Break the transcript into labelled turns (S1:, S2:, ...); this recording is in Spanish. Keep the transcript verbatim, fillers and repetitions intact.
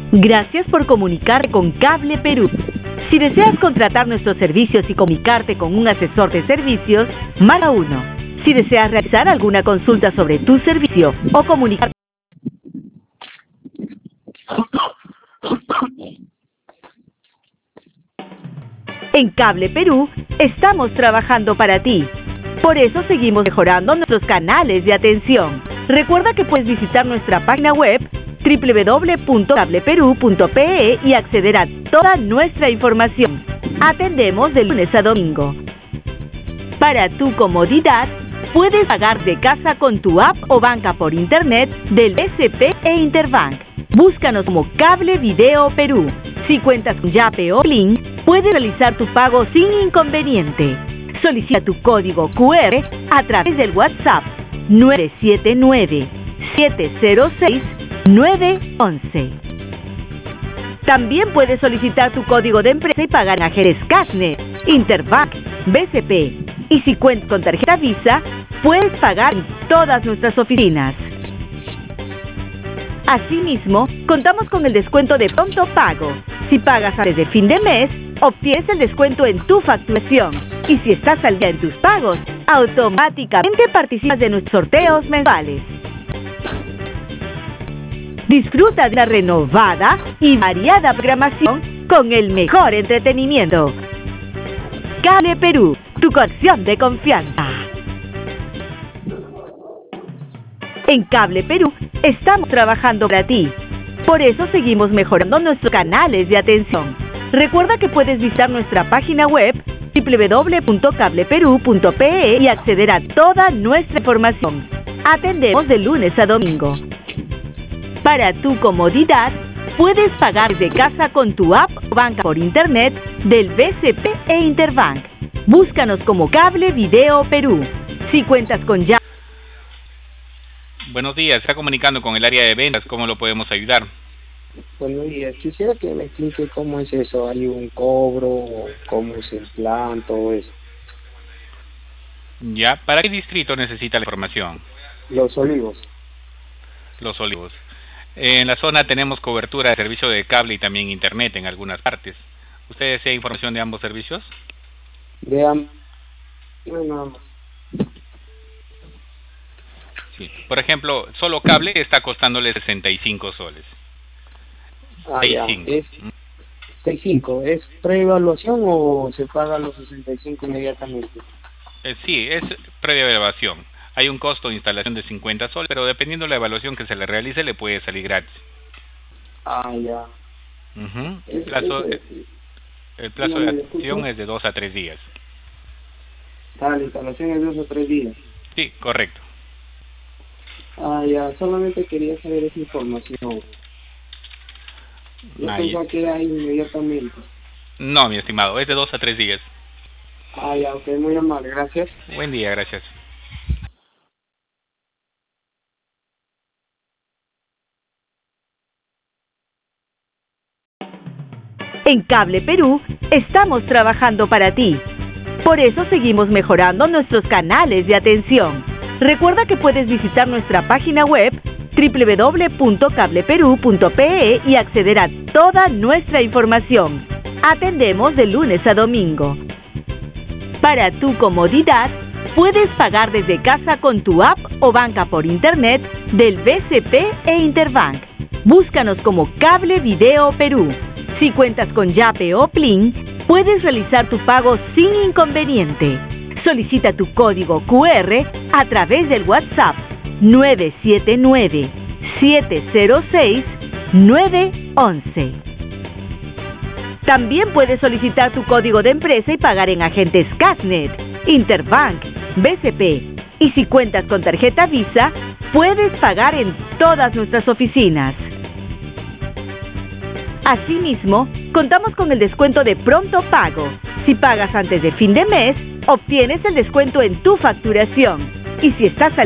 S1: Gracias por comunicar con Cable Perú. Si deseas contratar nuestros servicios y comunicarte con un asesor de servicios, marca uno. Si deseas realizar alguna consulta sobre tu servicio o comunicar en Cable Perú, estamos trabajando para ti. Por eso seguimos mejorando nuestros canales de atención. Recuerda que puedes visitar nuestra página web doble u doble u doble u punto cable perú punto pe e y acceder a toda nuestra información. Atendemos de lunes a domingo. Para tu comodidad, puedes pagar de casa con tu app o banca por internet del B C P e Interbank. Búscanos como Cable Video Perú. Si cuentas con Yape o Plin, puedes realizar tu pago sin inconveniente. Solicita tu código cu erre a través del WhatsApp nueve siete nueve, siete cero seis, nueve once. También puedes solicitar tu código de empresa y pagar en agentes Cashnet, Interbank, B C P. Y si cuentas con tarjeta Visa, puedes pagar en todas nuestras oficinas. Asimismo, contamos con el descuento de pronto pago. Si pagas antes de fin de mes, obtienes el descuento en tu facturación. Y si estás al día en tus pagos, automáticamente participas de nuestros sorteos mensuales. Disfruta de una renovada y variada programación con el mejor entretenimiento. Cable Perú, tu conexión de confianza. En Cable Perú estamos trabajando para ti. Por eso seguimos mejorando nuestros canales de atención. Recuerda que puedes visitar nuestra página web doble u doble u doble u punto cable perú punto pe e y acceder a toda nuestra información. Atendemos de lunes a domingo. Para tu comodidad, puedes pagar de casa con tu app o banca por internet del B C P e Interbank. Búscanos como Cable Video Perú. Si cuentas con ya.
S2: Buenos días, está comunicando con el área de ventas, ¿cómo lo podemos ayudar?
S3: Buenos días, quisiera que me explique cómo es eso, hay un cobro, cómo es el plan, todo eso.
S2: Ya, ¿para qué distrito necesita la información?
S3: Los Olivos.
S2: Los Olivos. En la zona tenemos cobertura de servicio de cable y también internet en algunas partes. ¿Usted desea información de ambos servicios?
S3: De ambos. Bueno,
S2: sí. Por ejemplo, solo cable está costándole sesenta y cinco soles.
S3: Ah, ya. Es sesenta y cinco. ¿Es preevaluación o se paga los sesenta y cinco inmediatamente?
S2: Eh, sí, es previa evaluación. Hay un costo de instalación de cincuenta soles, pero dependiendo de la evaluación que se le realice, le puede salir gratis.
S3: Ah, ya.
S2: Uh-huh.
S3: Es,
S2: el plazo,
S3: es,
S2: el plazo de acción es de dos a tres días.
S3: Ah, la instalación es de dos a tres días.
S2: Sí, correcto.
S3: Ah, ya. Solamente quería saber esa información. Yo pensaba que era inmediatamente.
S2: No, mi estimado, es de dos a tres días.
S3: Ah, ya, ok, muy amable, gracias.
S2: Buen día, gracias.
S1: En Cable Perú estamos trabajando para ti. Por eso seguimos mejorando nuestros canales de atención. Recuerda que puedes visitar nuestra página web doble u doble u doble u punto cable perú punto pe e y acceder a toda nuestra información. Atendemos de lunes a domingo. Para tu comodidad, puedes pagar desde casa con tu app o banca por internet del B C P e Interbank. Búscanos como Cable Video Perú. Si cuentas con Yape o Plin, puedes realizar tu pago sin inconveniente. Solicita tu código cu erre a través del WhatsApp nueve siete nueve, siete cero seis, nueve once. También puedes solicitar tu código de empresa y pagar en agentes Cashnet, Interbank, B C P. Y si cuentas con tarjeta Visa, puedes pagar en todas nuestras oficinas. Asimismo, contamos con el descuento de pronto pago. Si pagas antes de fin de mes, obtienes el descuento en tu facturación. Y si estás al